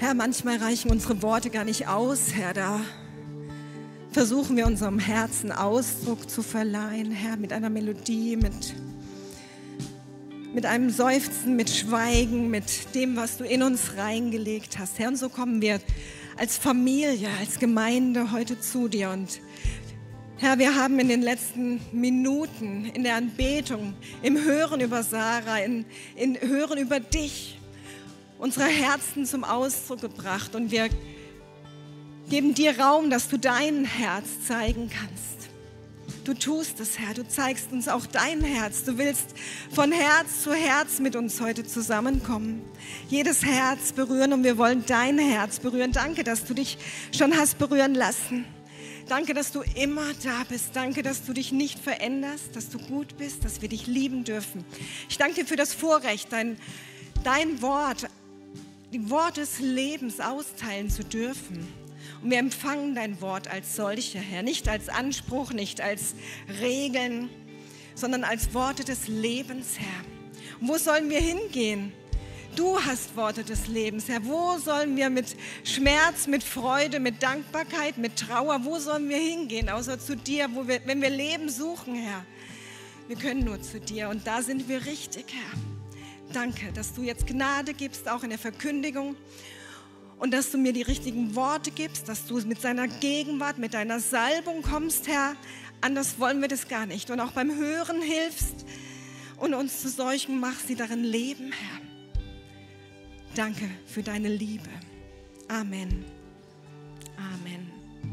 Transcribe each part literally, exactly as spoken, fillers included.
Herr, manchmal reichen unsere Worte gar nicht aus, Herr, da versuchen wir unserem Herzen Ausdruck zu verleihen, Herr, mit einer Melodie, mit, mit einem Seufzen, mit Schweigen, mit dem, was du in uns reingelegt hast. Herr, und so kommen wir als Familie, als Gemeinde heute zu dir. Und Herr, wir haben in den letzten Minuten in der Anbetung, im Hören über Sarah, in, in Hören über dich, unsere Herzen zum Ausdruck gebracht. Und wir geben dir Raum, dass du dein Herz zeigen kannst. Du tust es, Herr, du zeigst uns auch dein Herz. Du willst von Herz zu Herz mit uns heute zusammenkommen. Jedes Herz berühren und wir wollen dein Herz berühren. Danke, dass du dich schon hast berühren lassen. Danke, dass du immer da bist. Danke, dass du dich nicht veränderst, dass du gut bist, dass wir dich lieben dürfen. Ich danke dir für das Vorrecht, dein, dein Wort, die Worte des Lebens austeilen zu dürfen. Und wir empfangen dein Wort als solche, Herr, nicht als Anspruch, nicht als Regeln, sondern als Worte des Lebens, Herr. Und wo sollen wir hingehen? Du hast Worte des Lebens, Herr. Wo sollen wir mit Schmerz, mit Freude, mit Dankbarkeit, mit Trauer, wo sollen wir hingehen, außer zu dir, wo wir, wenn wir Leben suchen, Herr? Wir können nur zu dir und da sind wir richtig, Herr. Danke, dass du jetzt Gnade gibst, auch in der Verkündigung. Und dass du mir die richtigen Worte gibst, dass du mit seiner Gegenwart, mit deiner Salbung kommst, Herr. Anders wollen wir das gar nicht. Und auch beim Hören hilfst und uns zu solchen machst, die darin leben, Herr. Danke für deine Liebe. Amen. Amen.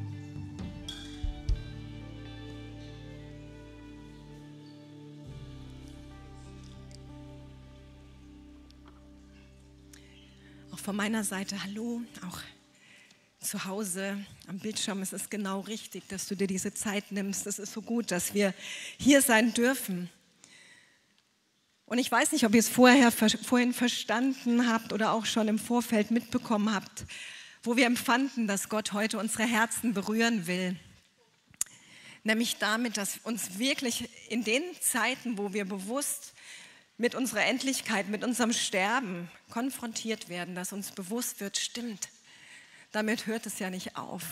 Von meiner Seite hallo, auch zu Hause am Bildschirm ist es genau richtig, dass du dir diese Zeit nimmst. Es ist so gut, dass wir hier sein dürfen. Und ich weiß nicht, ob ihr es vorher, vorhin verstanden habt oder auch schon im Vorfeld mitbekommen habt, wo wir empfanden, dass Gott heute unsere Herzen berühren will. Nämlich damit, dass uns wirklich in den Zeiten, wo wir bewusst mit unserer Endlichkeit, mit unserem Sterben konfrontiert werden, dass uns bewusst wird, stimmt, damit hört es ja nicht auf.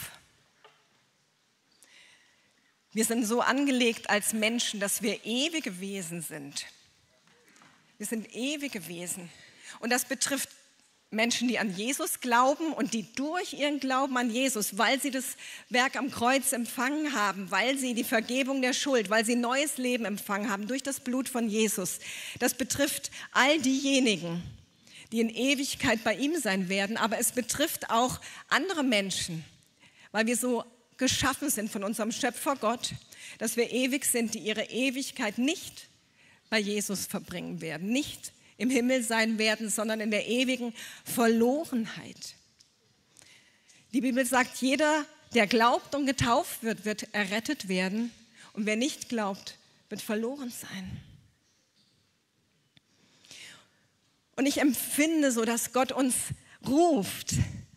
Wir sind so angelegt als Menschen, dass wir ewige Wesen sind. Wir sind ewige Wesen. Und das betrifft Menschen, die an Jesus glauben und die durch ihren Glauben an Jesus, weil sie das Werk am Kreuz empfangen haben, weil sie die Vergebung der Schuld, weil sie neues Leben empfangen haben durch das Blut von Jesus. Das betrifft all diejenigen, die in Ewigkeit bei ihm sein werden, aber es betrifft auch andere Menschen, weil wir so geschaffen sind von unserem Schöpfer Gott, dass wir ewig sind, die ihre Ewigkeit nicht bei Jesus verbringen werden, nicht im Himmel sein werden, sondern in der ewigen Verlorenheit. Die Bibel sagt, jeder, der glaubt und getauft wird, wird errettet werden. Und wer nicht glaubt, wird verloren sein. Und ich empfinde so, dass Gott uns ruft,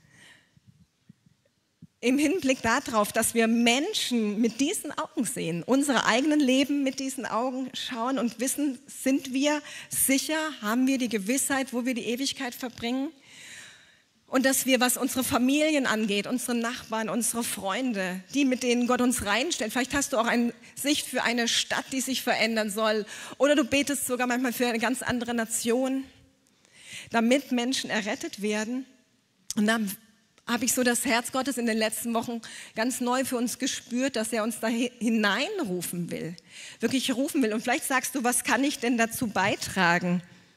im Hinblick darauf, dass wir Menschen mit diesen Augen sehen, unsere eigenen Leben mit diesen Augen schauen und wissen, sind wir sicher, haben wir die Gewissheit, wo wir die Ewigkeit verbringen? Und dass wir, was unsere Familien angeht, unsere Nachbarn, unsere Freunde, die, mit denen Gott uns reinstellt, vielleicht hast du auch eine Sicht für eine Stadt, die sich verändern soll, oder du betest sogar manchmal für eine ganz andere Nation, damit Menschen errettet werden. Und dann habe ich so das Herz Gottes in den letzten Wochen ganz neu für uns gespürt, dass er uns da hineinrufen will, wirklich rufen will. Und vielleicht sagst du, was kann ich denn dazu beitragen?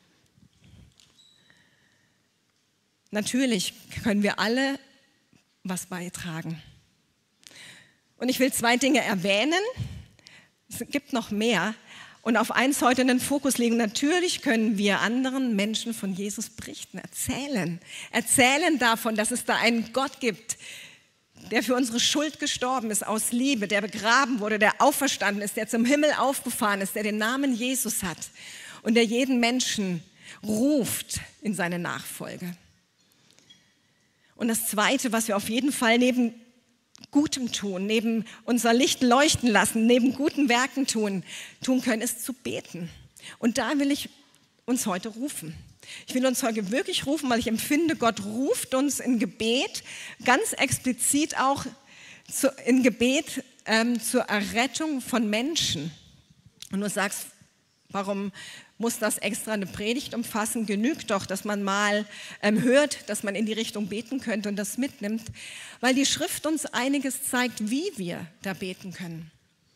Natürlich können wir alle was beitragen. Und ich will zwei Dinge erwähnen. Es gibt noch mehr. Und auf eins heute den Fokus legen. Natürlich können wir anderen Menschen von Jesus berichten, erzählen. Erzählen davon, dass es da einen Gott gibt, der für unsere Schuld gestorben ist aus Liebe, der begraben wurde, der auferstanden ist, der zum Himmel aufgefahren ist, der den Namen Jesus hat und der jeden Menschen ruft in seine Nachfolge. Und das Zweite, was wir auf jeden Fall neben Gutem tun, neben unser Licht leuchten lassen, neben guten Werken tun, tun können, ist zu beten. Und da will ich uns heute rufen. Ich will uns heute wirklich rufen, weil ich empfinde, Gott ruft uns in Gebet, ganz explizit auch zu, in Gebet ähm, zur Errettung von Menschen. Und du sagst, warum muss das extra eine Predigt umfassen? Genügt doch, dass man mal ähm, hört, dass man in die Richtung beten könnte und das mitnimmt, weil die Schrift uns einiges zeigt, wie wir da beten können.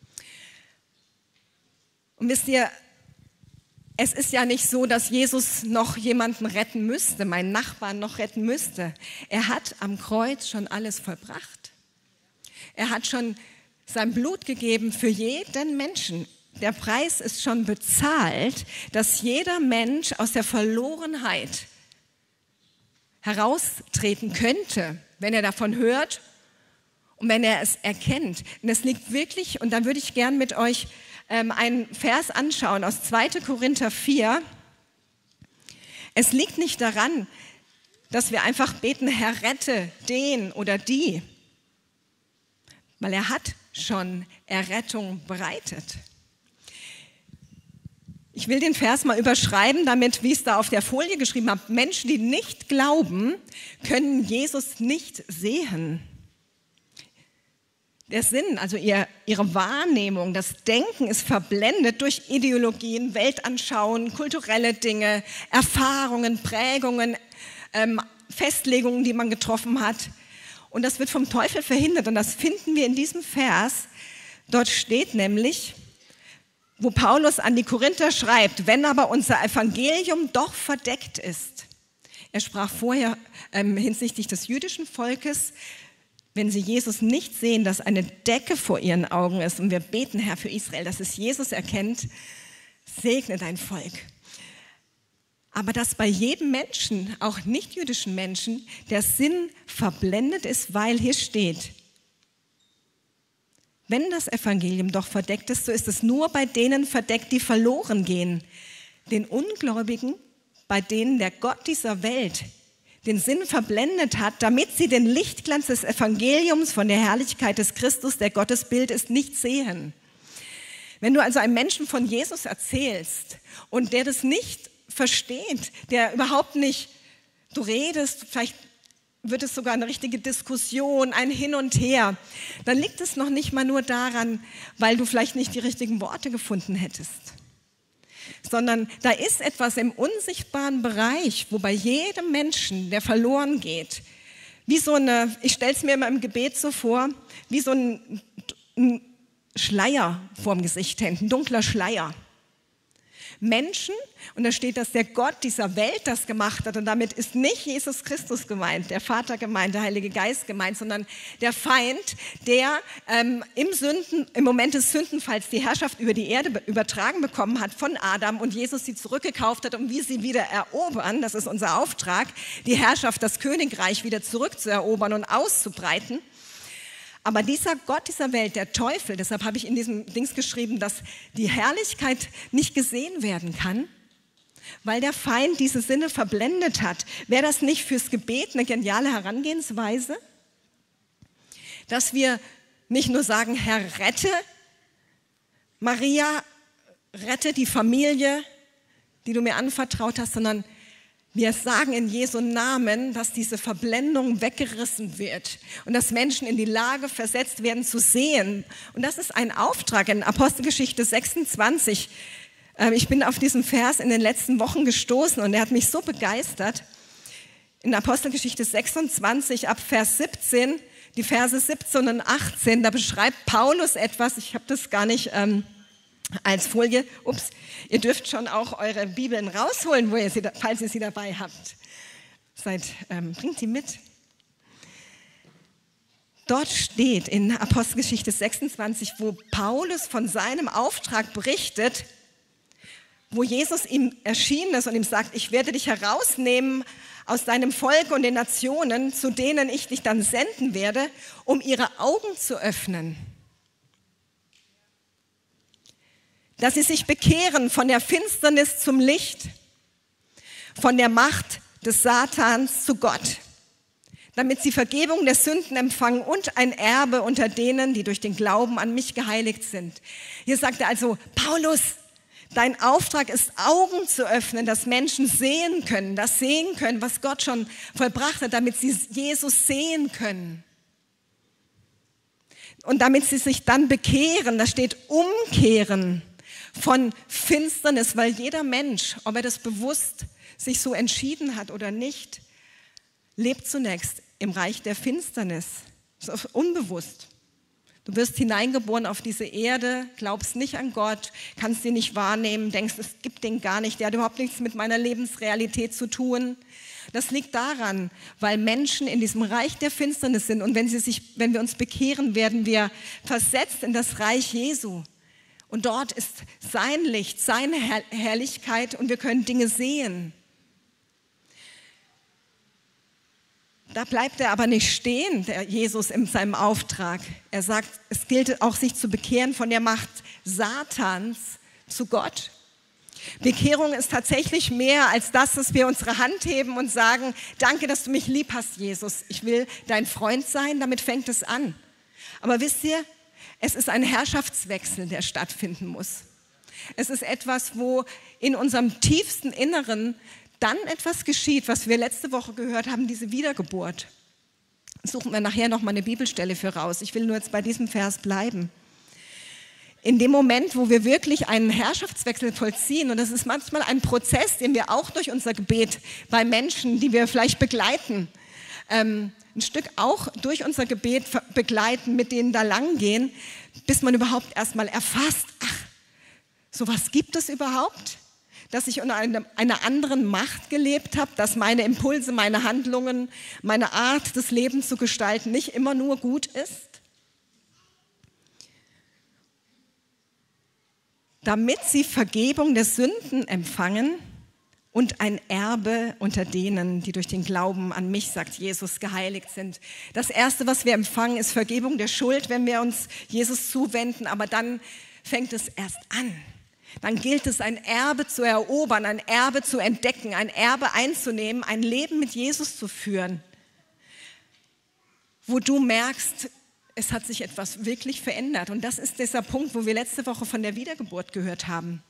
Und wisst ihr, es ist ja nicht so, dass Jesus noch jemanden retten müsste, meinen Nachbarn noch retten müsste. Er hat am Kreuz schon alles vollbracht. Er hat schon sein Blut gegeben für jeden Menschen. Der Preis ist schon bezahlt, dass jeder Mensch aus der Verlorenheit heraustreten könnte, wenn er davon hört und wenn er es erkennt. Und es liegt wirklich, und da würde ich gern mit euch ähm, einen Vers anschauen aus zweiter Korinther vier. Es liegt nicht daran, dass wir einfach beten, Herr, rette den oder die, weil er hat schon Errettung bereitet. Ich will den Vers mal überschreiben, damit, wie ich es da auf der Folie geschrieben habe, Menschen, die nicht glauben, können Jesus nicht sehen. Der Sinn, also ihr, ihre Wahrnehmung, das Denken ist verblendet durch Ideologien, Weltanschauungen, kulturelle Dinge, Erfahrungen, Prägungen, ähm, Festlegungen, die man getroffen hat. Und das wird vom Teufel verhindert. Und das finden wir in diesem Vers. Dort steht nämlich, wo Paulus an die Korinther schreibt, wenn aber unser Evangelium doch verdeckt ist. Er sprach vorher ähm, hinsichtlich des jüdischen Volkes, wenn sie Jesus nicht sehen, dass eine Decke vor ihren Augen ist. Und wir beten, Herr, für Israel, dass es Jesus erkennt, segne dein Volk. Aber dass bei jedem Menschen, auch nicht-jüdischen Menschen, der Sinn verblendet ist, weil hier steht, wenn das Evangelium doch verdeckt ist, so ist es nur bei denen verdeckt, die verloren gehen. Den Ungläubigen, bei denen der Gott dieser Welt den Sinn verblendet hat, damit sie den Lichtglanz des Evangeliums von der Herrlichkeit des Christus, der Gottesbild ist, nicht sehen. Wenn du also einem Menschen von Jesus erzählst und der das nicht versteht, der überhaupt nicht, du redest, vielleicht wird es sogar eine richtige Diskussion, ein Hin und Her, dann liegt es noch nicht mal nur daran, weil du vielleicht nicht die richtigen Worte gefunden hättest, sondern da ist etwas im unsichtbaren Bereich, wo bei jedem Menschen, der verloren geht, wie so eine, ich stelle es mir immer im Gebet so vor, wie so ein, ein Schleier vorm Gesicht hängt, ein dunkler Schleier. Menschen, und da steht, dass der Gott dieser Welt das gemacht hat, und damit ist nicht Jesus Christus gemeint, der Vater gemeint, der Heilige Geist gemeint, sondern der Feind, der ähm, im, Sünden, im Moment des Sündenfalls die Herrschaft über die Erde übertragen bekommen hat von Adam und Jesus sie zurückgekauft hat, um wir sie wieder erobern, das ist unser Auftrag, die Herrschaft, das Königreich wieder zurückzuerobern und auszubreiten. Aber dieser Gott dieser Welt, der Teufel, deshalb habe ich in diesem Dings geschrieben, dass die Herrlichkeit nicht gesehen werden kann, weil der Feind diese Sinne verblendet hat. Wäre das nicht fürs Gebet eine geniale Herangehensweise? Dass wir nicht nur sagen, Herr, rette Maria, rette die Familie, die du mir anvertraut hast, sondern wir sagen in Jesu Namen, dass diese Verblendung weggerissen wird und dass Menschen in die Lage versetzt werden zu sehen. Und das ist ein Auftrag in Apostelgeschichte sechsundzwanzig. Ich bin auf diesen Vers in den letzten Wochen gestoßen und er hat mich so begeistert. In Apostelgeschichte sechsundzwanzig ab Vers siebzehn, die Verse siebzehn und achtzehn, da beschreibt Paulus etwas, ich habe das gar nicht ähm, als Folie, ups, ihr dürft schon auch eure Bibeln rausholen, wo ihr sie, falls ihr sie dabei habt. Seid, ähm, bringt die mit. Dort steht in Apostelgeschichte sechsundzwanzig, wo Paulus von seinem Auftrag berichtet, wo Jesus ihm erschienen ist und ihm sagt, ich werde dich herausnehmen aus deinem Volk und den Nationen, zu denen ich dich dann senden werde, um ihre Augen zu öffnen. Dass sie sich bekehren von der Finsternis zum Licht, von der Macht des Satans zu Gott, damit sie Vergebung der Sünden empfangen und ein Erbe unter denen, die durch den Glauben an mich geheiligt sind. Hier sagt er also, Paulus, Dein Auftrag ist, Augen zu öffnen, dass Menschen sehen können, das sehen können, was Gott schon vollbracht hat, damit sie Jesus sehen können. Und damit sie sich dann bekehren, da steht umkehren von Finsternis, weil jeder Mensch, ob er das bewusst sich so entschieden hat oder nicht, lebt zunächst im Reich der Finsternis, das ist unbewusst. Du wirst hineingeboren auf diese Erde, glaubst nicht an Gott, kannst ihn nicht wahrnehmen, denkst, es gibt den gar nicht, der hat überhaupt nichts mit meiner Lebensrealität zu tun. Das liegt daran, weil Menschen in diesem Reich der Finsternis sind und wenn, sie sich, wenn wir uns bekehren, werden wir versetzt in das Reich Jesu. Und dort ist sein Licht, seine Herrlichkeit und wir können Dinge sehen. Da bleibt er aber nicht stehen, der Jesus in seinem Auftrag. Er sagt, es gilt auch, sich zu bekehren von der Macht Satans zu Gott. Bekehrung ist tatsächlich mehr als das, dass wir unsere Hand heben und sagen, danke, dass du mich lieb hast, Jesus. Ich will dein Freund sein, damit fängt es an. Aber wisst ihr, es ist ein Herrschaftswechsel, der stattfinden muss. Es ist etwas, wo in unserem tiefsten Inneren dann etwas geschieht, was wir letzte Woche gehört haben, diese Wiedergeburt. Suchen wir nachher noch mal eine Bibelstelle für raus. Ich will nur jetzt bei diesem Vers bleiben. In dem Moment, wo wir wirklich einen Herrschaftswechsel vollziehen, und das ist manchmal ein Prozess, den wir auch durch unser Gebet bei Menschen, die wir vielleicht begleiten, ähm, ein Stück auch durch unser Gebet begleiten, mit denen da lang gehen, bis man überhaupt erstmal erfasst, ach, sowas gibt es überhaupt? Dass ich unter einer anderen Macht gelebt habe, dass meine Impulse, meine Handlungen, meine Art, das Leben zu gestalten, nicht immer nur gut ist. Damit sie Vergebung der Sünden empfangen und ein Erbe unter denen, die durch den Glauben an mich, sagt Jesus, geheiligt sind. Das Erste, was wir empfangen, ist Vergebung der Schuld, wenn wir uns Jesus zuwenden, aber dann fängt es erst an. Dann gilt es, ein Erbe zu erobern, ein Erbe zu entdecken, ein Erbe einzunehmen, ein Leben mit Jesus zu führen, wo du merkst, es hat sich etwas wirklich verändert. Und das ist dieser Punkt, wo wir letzte Woche von der Wiedergeburt gehört haben.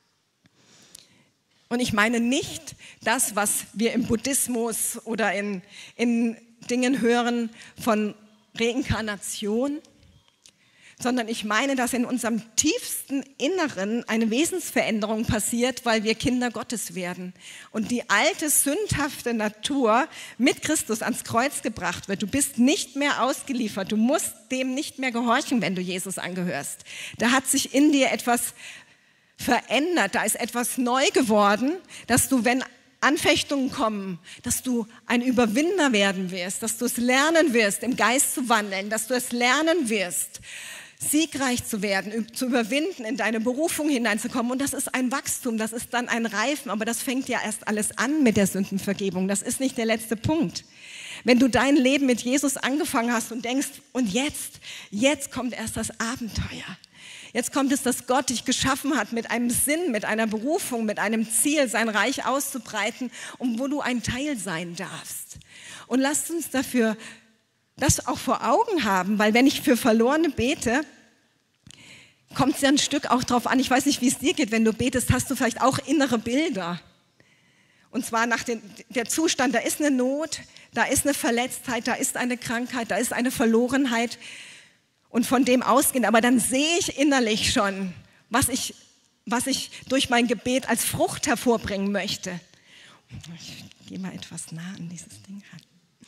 Und ich meine nicht das, was wir im Buddhismus oder in, in Dingen hören von Reinkarnation, sondern ich meine, dass in unserem tiefsten Inneren eine Wesensveränderung passiert, weil wir Kinder Gottes werden und die alte, sündhafte Natur mit Christus ans Kreuz gebracht wird. Du bist nicht mehr ausgeliefert, du musst dem nicht mehr gehorchen, wenn du Jesus angehörst. Da hat sich in dir etwas verändert, da ist etwas neu geworden, dass du, wenn Anfechtungen kommen, dass du ein Überwinder werden wirst, dass du es lernen wirst, im Geist zu wandeln, dass du es lernen wirst, siegreich zu werden, zu überwinden, in deine Berufung hineinzukommen. Und das ist ein Wachstum, das ist dann ein Reifen, aber das fängt ja erst alles an mit der Sündenvergebung. Das ist nicht der letzte Punkt. Wenn du dein Leben mit Jesus angefangen hast und denkst, und jetzt, jetzt kommt erst das Abenteuer. Jetzt kommt es, dass Gott dich geschaffen hat mit einem Sinn, mit einer Berufung, mit einem Ziel, sein Reich auszubreiten, und wo du ein Teil sein darfst. Und lasst uns dafür das auch vor Augen haben, weil wenn ich für Verlorene bete, kommt es ja ein Stück auch drauf an, ich weiß nicht, wie es dir geht, wenn du betest, hast du vielleicht auch innere Bilder. Und zwar nach dem der Zustand, da ist eine Not, da ist eine Verletztheit, da ist eine Krankheit, da ist eine Verlorenheit und von dem ausgehend. Aber dann sehe ich innerlich schon, was ich, was ich durch mein Gebet als Frucht hervorbringen möchte. Ich gehe mal etwas nah an dieses Ding ran.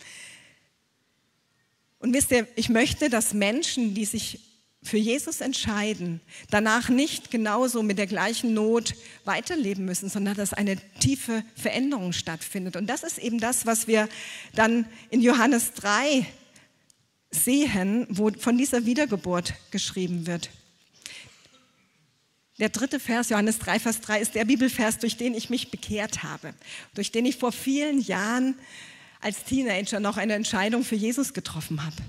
Und wisst ihr, ich möchte, dass Menschen, die sich für Jesus entscheiden, danach nicht genauso mit der gleichen Not weiterleben müssen, sondern dass eine tiefe Veränderung stattfindet. Und das ist eben das, was wir dann in Johannes drei sehen, wo von dieser Wiedergeburt geschrieben wird. Der dritte Vers, Johannes drei, Vers drei, ist der Bibelvers, durch den ich mich bekehrt habe, durch den ich vor vielen Jahren als Teenager noch eine Entscheidung für Jesus getroffen habe.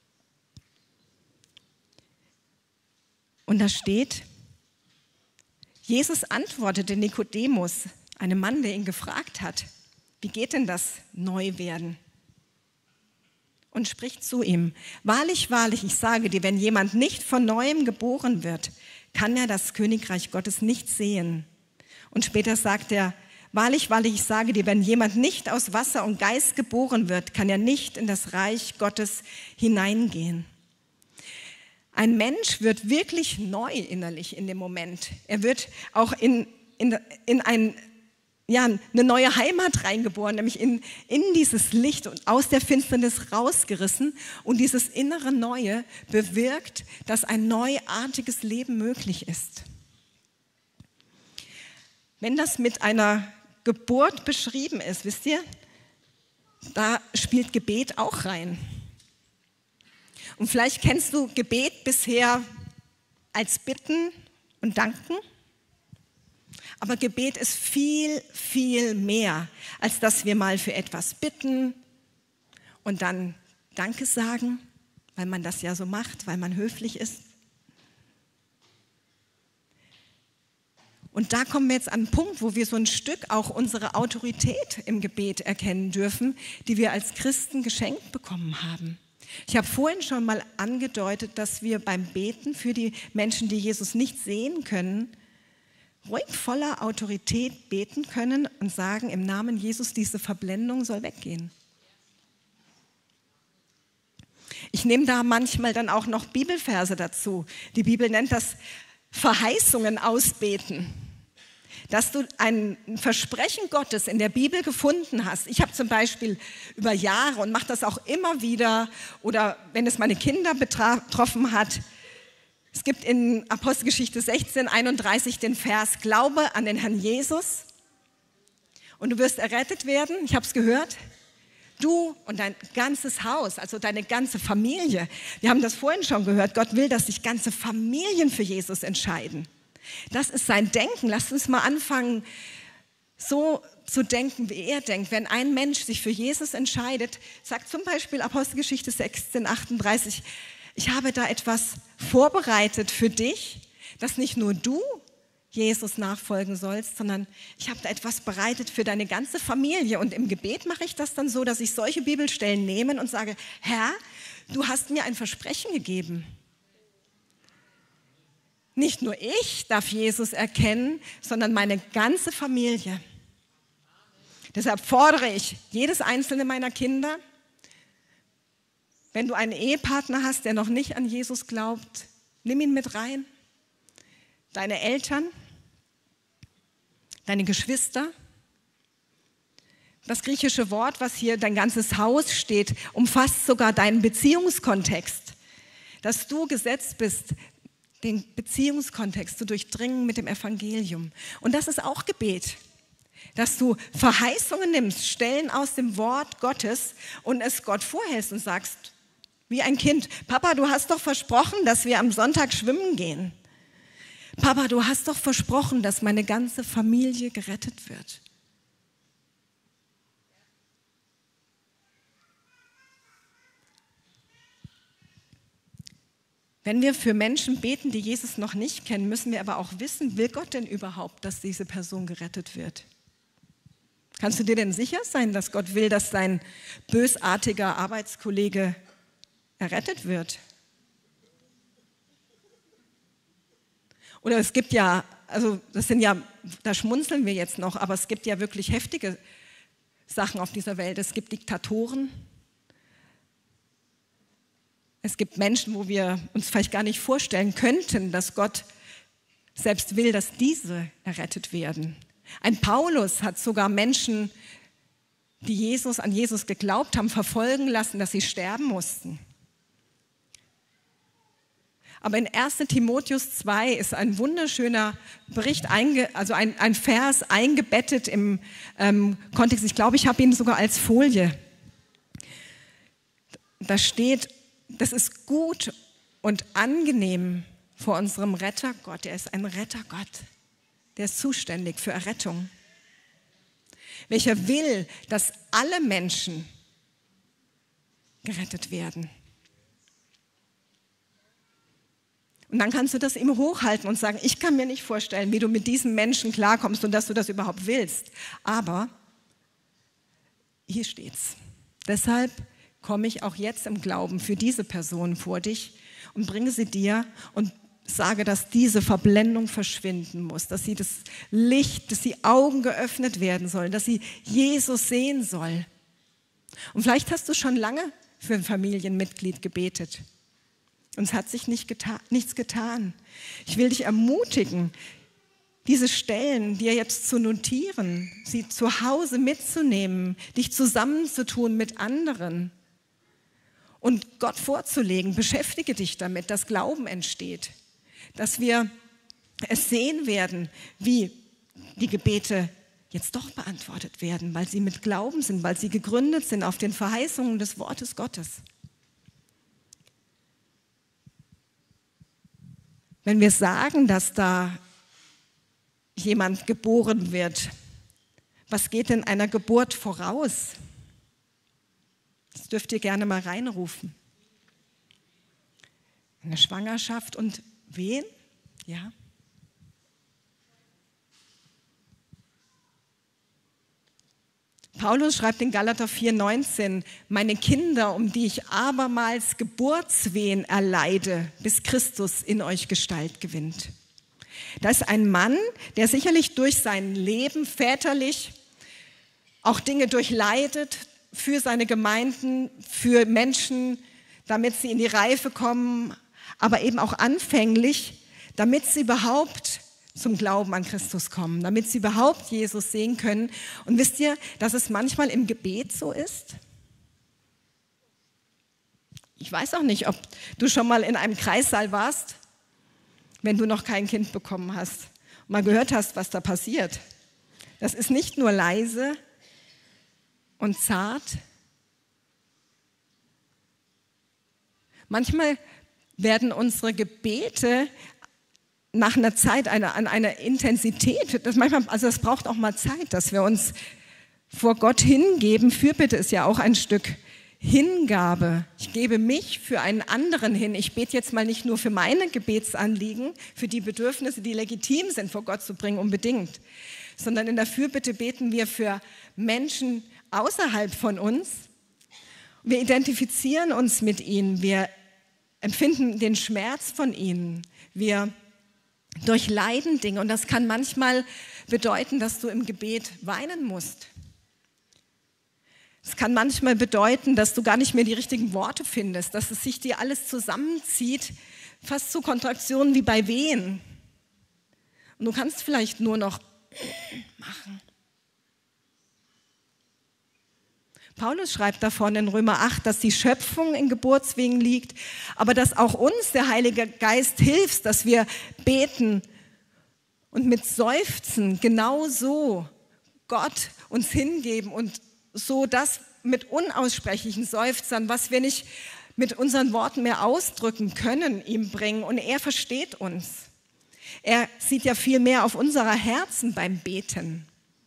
Und da steht, Jesus antwortete Nikodemus, einem Mann, der ihn gefragt hat, wie geht denn das Neuwerden? Und spricht zu ihm, wahrlich, wahrlich, ich sage dir, wenn jemand nicht von Neuem geboren wird, kann er das Königreich Gottes nicht sehen. Und später sagt er, wahrlich, wahrlich, ich sage dir, wenn jemand nicht aus Wasser und Geist geboren wird, kann er nicht in das Reich Gottes hineingehen. Ein Mensch wird wirklich neu innerlich in dem Moment. Er wird auch in, in, in ein, ja, eine neue Heimat reingeboren, nämlich in, in dieses Licht und aus der Finsternis rausgerissen. Und dieses innere Neue bewirkt, dass ein neuartiges Leben möglich ist. Wenn das mit einer Geburt beschrieben ist, wisst ihr, da spielt Gebet auch rein. Und vielleicht kennst du Gebet bisher als Bitten und Danken. Aber Gebet ist viel, viel mehr, als dass wir mal für etwas bitten und dann Danke sagen, weil man das ja so macht, weil man höflich ist. Und da kommen wir jetzt an einen Punkt, wo wir so ein Stück auch unsere Autorität im Gebet erkennen dürfen, die wir als Christen geschenkt bekommen haben. Ich habe vorhin schon mal angedeutet, dass wir beim Beten für die Menschen, die Jesus nicht sehen können, ruhig voller Autorität beten können und sagen, im Namen Jesus, diese Verblendung soll weggehen. Ich nehme da manchmal dann auch noch Bibelverse dazu. Die Bibel nennt das Verheißungen ausbeten. Dass du ein Versprechen Gottes in der Bibel gefunden hast. Ich habe zum Beispiel über Jahre und mache das auch immer wieder, oder wenn es meine Kinder betroffen hat, es gibt in Apostelgeschichte sechzehn, einunddreißig den Vers, Glaube an den Herrn Jesus und du wirst errettet werden. Ich habe es gehört. Du und dein ganzes Haus, also deine ganze Familie. Wir haben das vorhin schon gehört. Gott will, dass sich ganze Familien für Jesus entscheiden. Das ist sein Denken. Lasst uns mal anfangen, so zu denken, wie er denkt. Wenn ein Mensch sich für Jesus entscheidet, sagt zum Beispiel Apostelgeschichte sechzehn, achtunddreißig, ich habe da etwas vorbereitet für dich, dass nicht nur du Jesus nachfolgen sollst, sondern ich habe da etwas bereitet für deine ganze Familie. Und im Gebet mache ich das dann so, dass ich solche Bibelstellen nehme und sage, Herr, du hast mir ein Versprechen gegeben. Nicht nur ich darf Jesus erkennen, sondern meine ganze Familie. Deshalb fordere ich jedes einzelne meiner Kinder, wenn du einen Ehepartner hast, der noch nicht an Jesus glaubt, nimm ihn mit rein. Deine Eltern, deine Geschwister. Das griechische Wort, was hier dein ganzes Haus steht, umfasst sogar deinen Beziehungskontext. Dass du gesetzt bist, den Beziehungskontext zu durchdringen mit dem Evangelium. Und das ist auch Gebet, dass du Verheißungen nimmst, Stellen aus dem Wort Gottes und es Gott vorhältst und sagst, wie ein Kind, Papa, du hast doch versprochen, dass wir am Sonntag schwimmen gehen. Papa, du hast doch versprochen, dass meine ganze Familie gerettet wird. Wenn wir für Menschen beten, die Jesus noch nicht kennen, müssen wir aber auch wissen, will Gott denn überhaupt, dass diese Person gerettet wird? Kannst du dir denn sicher sein, dass Gott will, dass dein bösartiger Arbeitskollege errettet wird? Oder es gibt ja, also das sind ja, da schmunzeln wir jetzt noch, aber es gibt ja wirklich heftige Sachen auf dieser Welt. Es gibt Diktatoren. Es gibt Menschen, wo wir uns vielleicht gar nicht vorstellen könnten, dass Gott selbst will, dass diese errettet werden. Ein Paulus hat sogar Menschen, die Jesus, an Jesus geglaubt haben, verfolgen lassen, dass sie sterben mussten. Aber in erster Timotheus zwei ist ein wunderschöner Bericht, einge, also ein, ein Vers eingebettet im ähm, Kontext. Ich glaube, ich habe ihn sogar als Folie. Da steht, das ist gut und angenehm vor unserem Rettergott. Er ist ein Rettergott, der ist zuständig für Errettung, welcher will, dass alle Menschen gerettet werden. Und dann kannst du das ihm hochhalten und sagen, ich kann mir nicht vorstellen, wie du mit diesen Menschen klarkommst und dass du das überhaupt willst. Aber hier steht's. Deshalb komme ich auch jetzt im Glauben für diese Person vor dich und bringe sie dir und sage, dass diese Verblendung verschwinden muss, dass sie das Licht, dass die Augen geöffnet werden sollen, dass sie Jesus sehen soll. Und vielleicht hast du schon lange für ein Familienmitglied gebetet und es hat sich nicht geta- nichts getan. Ich will dich ermutigen, diese Stellen dir jetzt zu notieren, sie zu Hause mitzunehmen, dich zusammenzutun mit anderen und Gott vorzulegen. Beschäftige dich damit, dass Glauben entsteht, dass wir es sehen werden, wie die Gebete jetzt doch beantwortet werden, weil sie mit Glauben sind, weil sie gegründet sind auf den Verheißungen des Wortes Gottes. Wenn wir sagen, dass da jemand geboren wird, was geht denn einer Geburt voraus? Das dürft ihr gerne mal reinrufen. Eine Schwangerschaft und wen? Ja. Paulus schreibt in Galater vier neunzehn, meine Kinder, um die ich abermals Geburtswehen erleide, bis Christus in euch Gestalt gewinnt. Da ist ein Mann, der sicherlich durch sein Leben väterlich auch Dinge durchleidet für seine Gemeinden, für Menschen, damit sie in die Reife kommen, aber eben auch anfänglich, damit sie überhaupt zum Glauben an Christus kommen, damit sie überhaupt Jesus sehen können. Und wisst ihr, dass es manchmal im Gebet so ist? Ich weiß auch nicht, ob du schon mal in einem Kreissaal warst, wenn du noch kein Kind bekommen hast und mal gehört hast, was da passiert. Das ist nicht nur leise und zart. Manchmal werden unsere Gebete nach einer Zeit, einer, an einer Intensität, das manchmal, also das braucht auch mal Zeit, dass wir uns vor Gott hingeben. Fürbitte ist ja auch ein Stück Hingabe. Ich gebe mich für einen anderen hin. Ich bete jetzt mal nicht nur für meine Gebetsanliegen, für die Bedürfnisse, die legitim sind, vor Gott zu bringen, unbedingt, sondern in der Fürbitte beten wir für Menschen außerhalb von uns. Wir identifizieren uns mit ihnen, wir empfinden den Schmerz von ihnen, wir durchleiden Dinge und das kann manchmal bedeuten, dass du im Gebet weinen musst. Es kann manchmal bedeuten, dass du gar nicht mehr die richtigen Worte findest, dass es sich dir alles zusammenzieht, fast zu Kontraktionen wie bei Wehen. Und du kannst vielleicht nur noch machen. Paulus schreibt davon in Römer acht, dass die Schöpfung in Geburtswehen liegt, aber dass auch uns der Heilige Geist hilft, dass wir beten und mit Seufzen genau so Gott uns hingeben und so das mit unaussprechlichen Seufzern, was wir nicht mit unseren Worten mehr ausdrücken können, ihm bringen. Und er versteht uns. Er sieht ja viel mehr auf unsere Herzen beim Beten.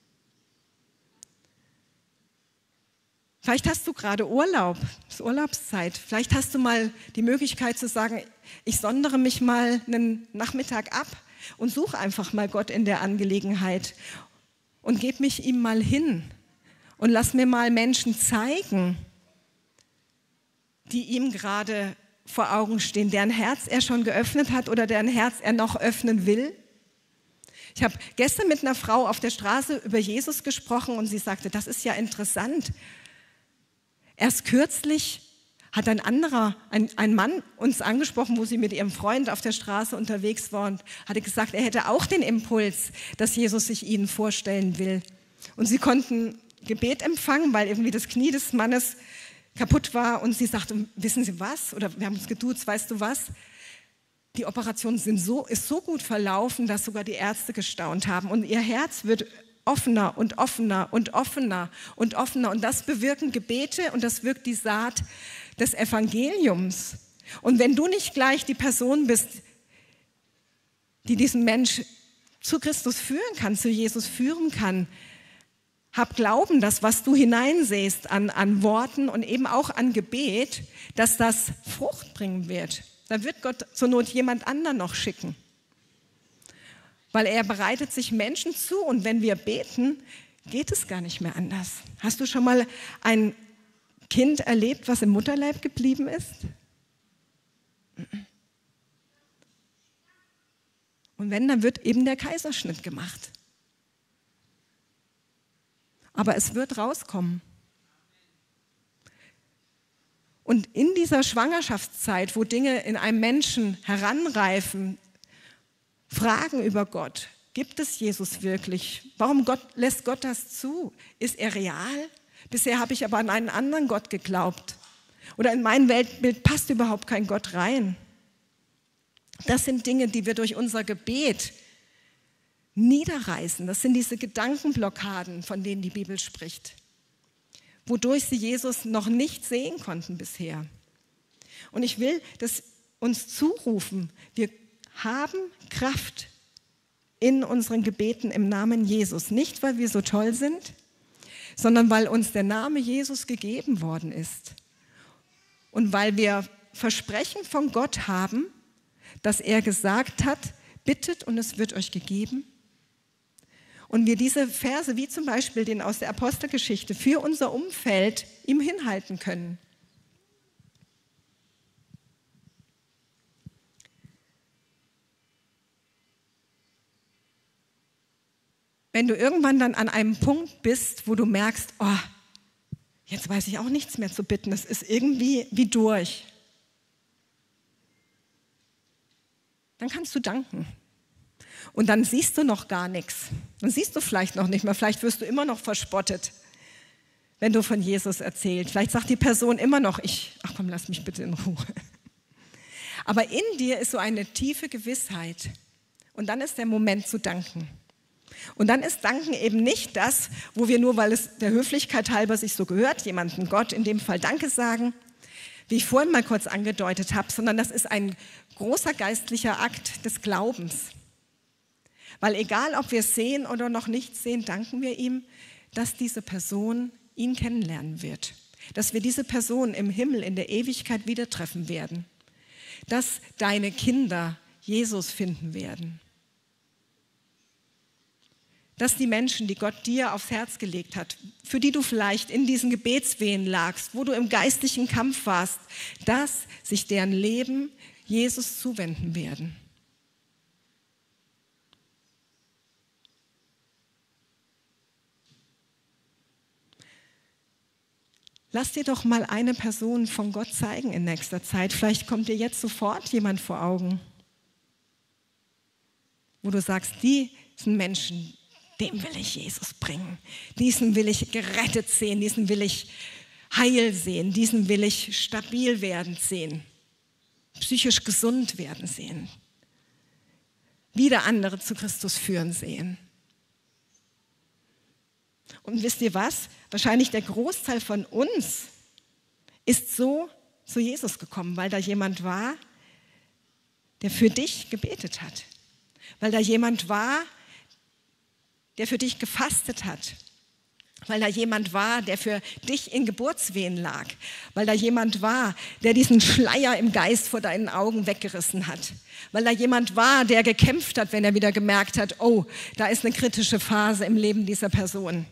Vielleicht hast du gerade Urlaub, es ist Urlaubszeit. Vielleicht hast du mal die Möglichkeit zu sagen, ich sondere mich mal einen Nachmittag ab und suche einfach mal Gott in der Angelegenheit und gebe mich ihm mal hin. Und lass mir mal Menschen zeigen, die ihm gerade vor Augen stehen, deren Herz er schon geöffnet hat oder deren Herz er noch öffnen will. Ich habe gestern mit einer Frau auf der Straße über Jesus gesprochen und sie sagte, das ist ja interessant. Erst kürzlich hat ein anderer, ein, ein Mann uns angesprochen, wo sie mit ihrem Freund auf der Straße unterwegs war und hatte gesagt, er hätte auch den Impuls, dass Jesus sich ihnen vorstellen will. Und sie konnten Gebet empfangen, weil irgendwie das Knie des Mannes kaputt war und sie sagte, wissen Sie was? Oder wir haben uns geduzt, weißt du was? Die Operation sind so, ist so gut verlaufen, dass sogar die Ärzte gestaunt haben und ihr Herz wird offener und offener und offener und offener und das bewirken Gebete und das wirkt die Saat des Evangeliums. Und wenn du nicht gleich die Person bist, die diesen Mensch zu Christus führen kann, zu Jesus führen kann, hab Glauben, dass was du hineinsähst an, an Worten und eben auch an Gebet, dass das Frucht bringen wird. Da wird Gott zur Not jemand anderen noch schicken. Weil er bereitet sich Menschen zu und wenn wir beten, geht es gar nicht mehr anders. Hast du schon mal ein Kind erlebt, was im Mutterleib geblieben ist? Und wenn, dann wird eben der Kaiserschnitt gemacht. Aber es wird rauskommen. Und in dieser Schwangerschaftszeit, wo Dinge in einem Menschen heranreifen, Fragen über Gott, gibt es Jesus wirklich? Warum Gott, lässt Gott das zu? Ist er real? Bisher habe ich aber an einen anderen Gott geglaubt. Oder in mein Weltbild passt überhaupt kein Gott rein. Das sind Dinge, die wir durch unser Gebet niederreißen. Das sind diese Gedankenblockaden, von denen die Bibel spricht, wodurch sie Jesus noch nicht sehen konnten bisher. Und ich will das uns zurufen, wir haben Kraft in unseren Gebeten im Namen Jesus. Nicht, weil wir so toll sind, sondern weil uns der Name Jesus gegeben worden ist. Und weil wir Versprechen von Gott haben, dass er gesagt hat, bittet und es wird euch gegeben. Und wir diese Verse, wie zum Beispiel den aus der Apostelgeschichte, für unser Umfeld ihm hinhalten können. Wenn du irgendwann dann an einem Punkt bist, wo du merkst, oh, jetzt weiß ich auch nichts mehr zu bitten, es ist irgendwie wie durch, dann kannst du danken. Und dann siehst du noch gar nichts. Dann siehst du vielleicht noch nicht mehr. Vielleicht wirst du immer noch verspottet, wenn du von Jesus erzählst. Vielleicht sagt die Person immer noch, ich, ach komm, lass mich bitte in Ruhe. Aber in dir ist so eine tiefe Gewissheit. Und dann ist der Moment zu danken. Und dann ist Danken eben nicht das, wo wir nur, weil es der Höflichkeit halber sich so gehört, jemandem Gott in dem Fall Danke sagen, wie ich vorhin mal kurz angedeutet habe, sondern das ist ein großer geistlicher Akt des Glaubens. Weil egal, ob wir es sehen oder noch nicht sehen, danken wir ihm, dass diese Person ihn kennenlernen wird. Dass wir diese Person im Himmel in der Ewigkeit wieder treffen werden. Dass deine Kinder Jesus finden werden. Dass die Menschen, die Gott dir aufs Herz gelegt hat, für die du vielleicht in diesen Gebetswehen lagst, wo du im geistlichen Kampf warst, dass sich deren Leben Jesus zuwenden werden. Lass dir doch mal eine Person von Gott zeigen in nächster Zeit. Vielleicht kommt dir jetzt sofort jemand vor Augen, wo du sagst, diesen Menschen, dem will ich Jesus bringen. Diesen will ich gerettet sehen, diesen will ich heil sehen, diesen will ich stabil werden sehen, psychisch gesund werden sehen, wieder andere zu Christus führen sehen. Und wisst ihr was? Wahrscheinlich der Großteil von uns ist so zu Jesus gekommen, weil da jemand war, der für dich gebetet hat. Weil da jemand war, der für dich gefastet hat. Weil da jemand war, der für dich in Geburtswehen lag. Weil da jemand war, der diesen Schleier im Geist vor deinen Augen weggerissen hat. Weil da jemand war, der gekämpft hat, wenn er wieder gemerkt hat, oh, da ist eine kritische Phase im Leben dieser Person.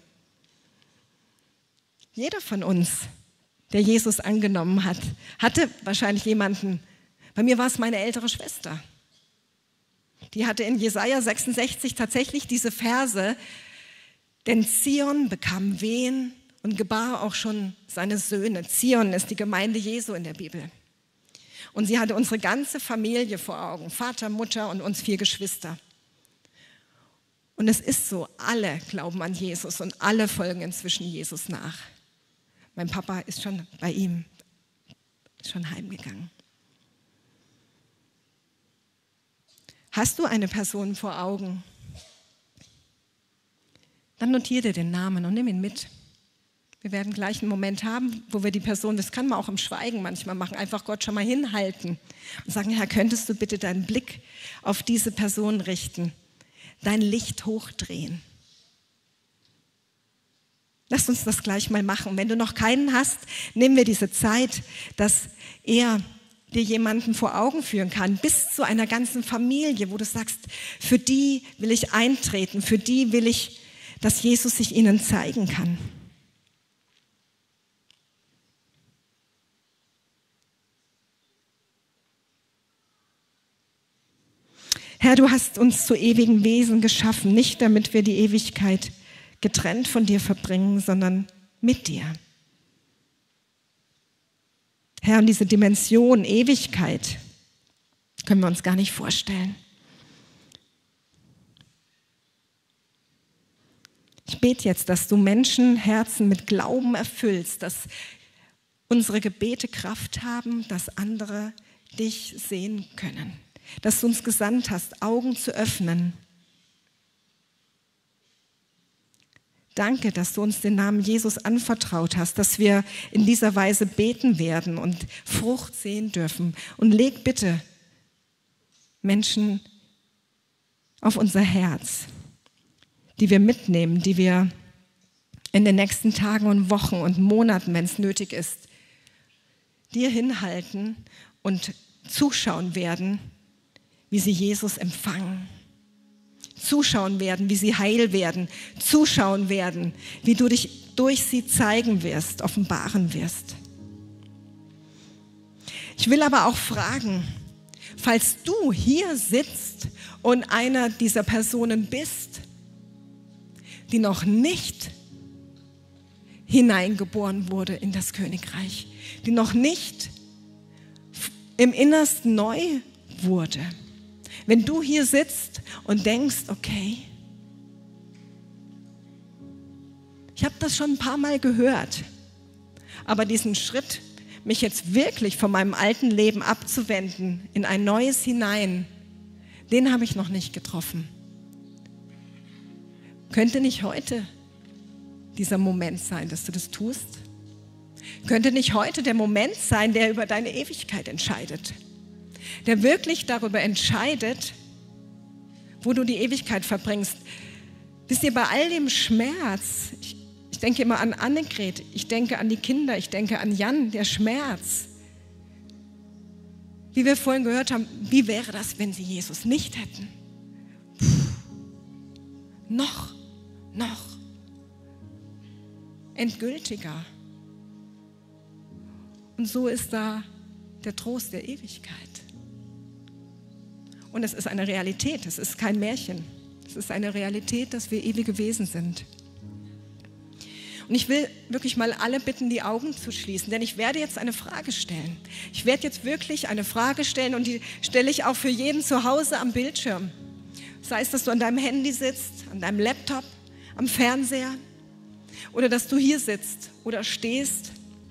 Jeder von uns, der Jesus angenommen hat, hatte wahrscheinlich jemanden. Bei mir war es meine ältere Schwester. Die hatte in Jesaja sechsundsechzig tatsächlich diese Verse, denn Zion bekam Wehen und gebar auch schon seine Söhne. Zion ist die Gemeinde Jesu in der Bibel. Und sie hatte unsere ganze Familie vor Augen, Vater, Mutter und uns vier Geschwister. Und es ist so, alle glauben an Jesus und alle folgen inzwischen Jesus nach. Mein Papa ist schon bei ihm, ist schon heimgegangen. Hast du eine Person vor Augen? Dann notiere dir den Namen und nimm ihn mit. Wir werden gleich einen Moment haben, wo wir die Person, das kann man auch im Schweigen manchmal machen, einfach Gott schon mal hinhalten und sagen, Herr, könntest du bitte deinen Blick auf diese Person richten, dein Licht hochdrehen. Lass uns das gleich mal machen. Wenn du noch keinen hast, nehmen wir diese Zeit, dass er dir jemanden vor Augen führen kann, bis zu einer ganzen Familie, wo du sagst, für die will ich eintreten, für die will ich, dass Jesus sich ihnen zeigen kann. Herr, du hast uns zu ewigen Wesen geschaffen, nicht damit wir die Ewigkeit getrennt von dir verbringen, sondern mit dir. Herr, und diese Dimension Ewigkeit können wir uns gar nicht vorstellen. Ich bete jetzt, dass du Menschenherzen mit Glauben erfüllst, dass unsere Gebete Kraft haben, dass andere dich sehen können, dass du uns gesandt hast, Augen zu öffnen. Danke, dass du uns den Namen Jesus anvertraut hast, dass wir in dieser Weise beten werden und Frucht sehen dürfen. Und leg bitte Menschen auf unser Herz, die wir mitnehmen, die wir in den nächsten Tagen und Wochen und Monaten, wenn es nötig ist, dir hinhalten und zuschauen werden, wie sie Jesus empfangen. Zuschauen werden, wie sie heil werden. Zuschauen werden, wie du dich durch sie zeigen wirst, offenbaren wirst. Ich will aber auch fragen, falls du hier sitzt und einer dieser Personen bist, die noch nicht hineingeboren wurde in das Königreich, die noch nicht im Innersten neu wurde. Wenn du hier sitzt und denkst, okay, ich habe das schon ein paar Mal gehört, aber diesen Schritt, mich jetzt wirklich von meinem alten Leben abzuwenden, in ein neues hinein, den habe ich noch nicht getroffen. Könnte nicht heute dieser Moment sein, dass du das tust? Könnte nicht heute der Moment sein, der über deine Ewigkeit entscheidet? Der wirklich darüber entscheidet, wo du die Ewigkeit verbringst. Wisst ihr, bei all dem Schmerz, ich, ich denke immer an Annegret, ich denke an die Kinder, ich denke an Jan, der Schmerz. Wie wir vorhin gehört haben, wie wäre das, wenn sie Jesus nicht hätten? Puh. Noch, noch endgültiger. Und so ist da der Trost der Ewigkeit. Und es ist eine Realität, es ist kein Märchen. Es ist eine Realität, dass wir ewige Wesen sind. Und ich will wirklich mal alle bitten, die Augen zu schließen, denn ich werde jetzt eine Frage stellen. Ich werde jetzt wirklich eine Frage stellen und die stelle ich auch für jeden zu Hause am Bildschirm. Sei es, dass du an deinem Handy sitzt, an deinem Laptop, am Fernseher oder dass du hier sitzt oder stehst.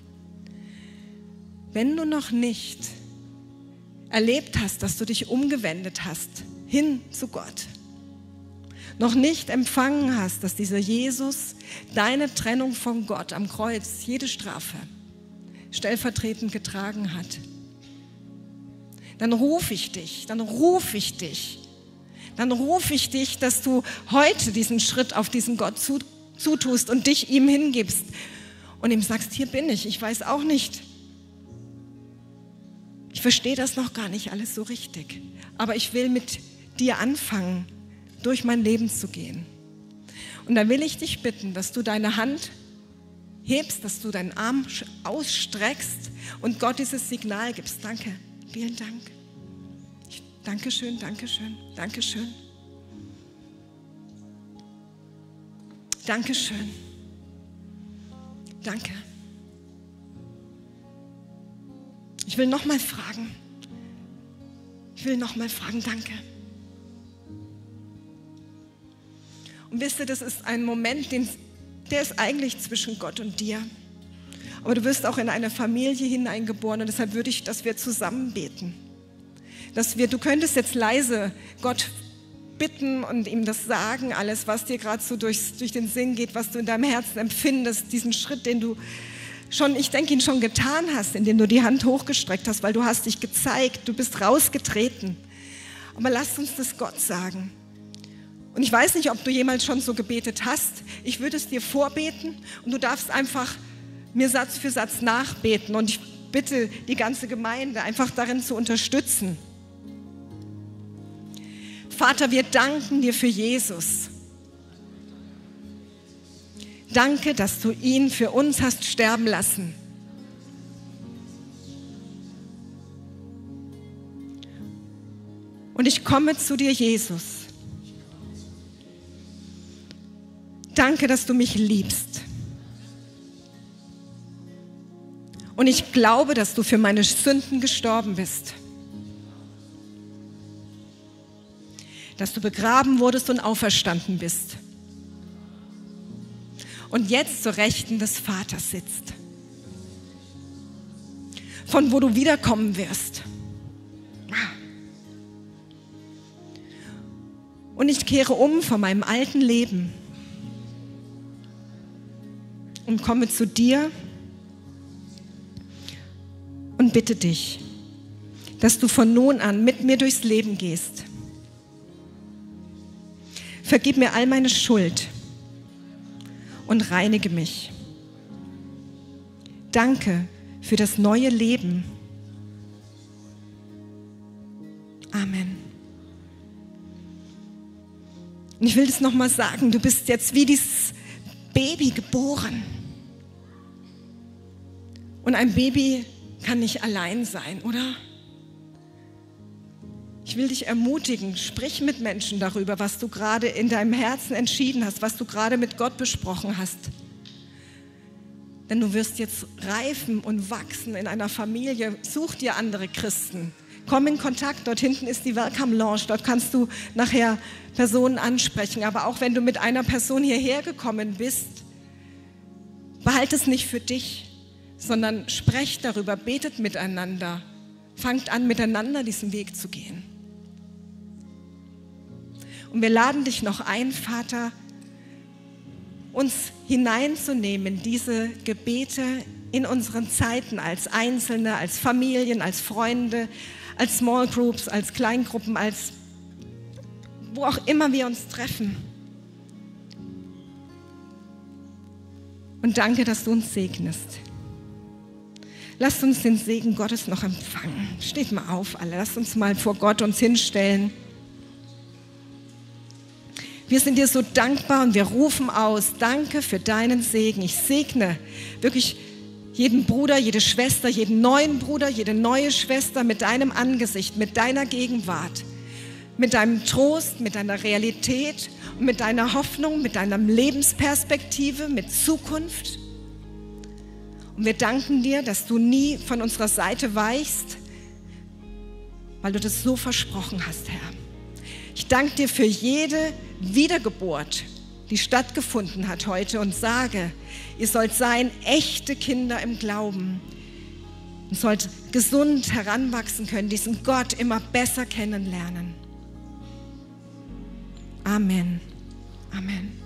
Wenn du noch nicht erlebt hast, dass du dich umgewendet hast hin zu Gott, noch nicht empfangen hast, dass dieser Jesus deine Trennung von Gott am Kreuz, jede Strafe, stellvertretend getragen hat, dann rufe ich dich, dann rufe ich dich, dann rufe ich dich, dass du heute diesen Schritt auf diesen Gott zutust und dich ihm hingibst und ihm sagst, hier bin ich, ich weiß auch nicht, ich verstehe das noch gar nicht alles so richtig, aber ich will mit dir anfangen, durch mein Leben zu gehen. Und da will ich dich bitten, dass du deine Hand hebst, dass du deinen Arm ausstreckst und Gott dieses Signal gibst. Danke, vielen Dank. Ich, Dankeschön, Dankeschön, Dankeschön. Dankeschön. Danke. Ich will nochmal fragen. Ich will nochmal fragen, danke. Und wisst ihr, das ist ein Moment, den, der ist eigentlich zwischen Gott und dir. Aber du wirst auch in eine Familie hineingeboren und deshalb würde ich, dass wir zusammen beten. Dass wir, du könntest jetzt leise Gott bitten und ihm das sagen, alles, was dir gerade so durchs, durch den Sinn geht, was du in deinem Herzen empfindest, diesen Schritt, den du schon, ich denke, ihn schon getan hast, indem du die Hand hochgestreckt hast, weil du hast dich gezeigt, du bist rausgetreten. Aber lasst uns das Gott sagen. Und ich weiß nicht, ob du jemals schon so gebetet hast. Ich würde es dir vorbeten und du darfst einfach mir Satz für Satz nachbeten. Und ich bitte die ganze Gemeinde einfach darin zu unterstützen. Vater, wir danken dir für Jesus. Danke, dass du ihn für uns hast sterben lassen. Und ich komme zu dir, Jesus. Danke, dass du mich liebst. Und ich glaube, dass du für meine Sünden gestorben bist. Dass du begraben wurdest und auferstanden bist. Und jetzt zur Rechten des Vaters sitzt. Von wo du wiederkommen wirst. Und ich kehre um von meinem alten Leben und komme zu dir und bitte dich, dass du von nun an mit mir durchs Leben gehst. Vergib mir all meine Schuld und reinige mich. Danke für das neue Leben. Amen. Und ich will das nochmal sagen, du bist jetzt wie dieses Baby geboren. Und ein Baby kann nicht allein sein, oder? Ich will dich ermutigen, sprich mit Menschen darüber, was du gerade in deinem Herzen entschieden hast, was du gerade mit Gott besprochen hast. Denn du wirst jetzt reifen und wachsen in einer Familie. Such dir andere Christen. Komm in Kontakt, dort hinten ist die Welcome Lounge, dort kannst du nachher Personen ansprechen. Aber auch wenn du mit einer Person hierher gekommen bist, behalte es nicht für dich, sondern sprecht darüber, betet miteinander, fangt an, miteinander diesen Weg zu gehen. Und wir laden dich noch ein, Vater, uns hineinzunehmen in diese Gebete in unseren Zeiten als Einzelne, als Familien, als Freunde, als Small Groups, als Kleingruppen, als wo auch immer wir uns treffen. Und danke, dass du uns segnest. Lasst uns den Segen Gottes noch empfangen. Steht mal auf, alle. Lasst uns mal vor Gott uns hinstellen. Wir sind dir so dankbar und wir rufen aus, danke für deinen Segen. Ich segne wirklich jeden Bruder, jede Schwester, jeden neuen Bruder, jede neue Schwester mit deinem Angesicht, mit deiner Gegenwart, mit deinem Trost, mit deiner Realität und mit deiner Hoffnung, mit deiner Lebensperspektive, mit Zukunft. Und wir danken dir, dass du nie von unserer Seite weichst, weil du das so versprochen hast, Herr. Ich danke dir für jede Wiedergeburt, die stattgefunden hat heute und sage, ihr sollt sein echte Kinder im Glauben und sollt gesund heranwachsen können, diesen Gott immer besser kennenlernen. Amen. Amen.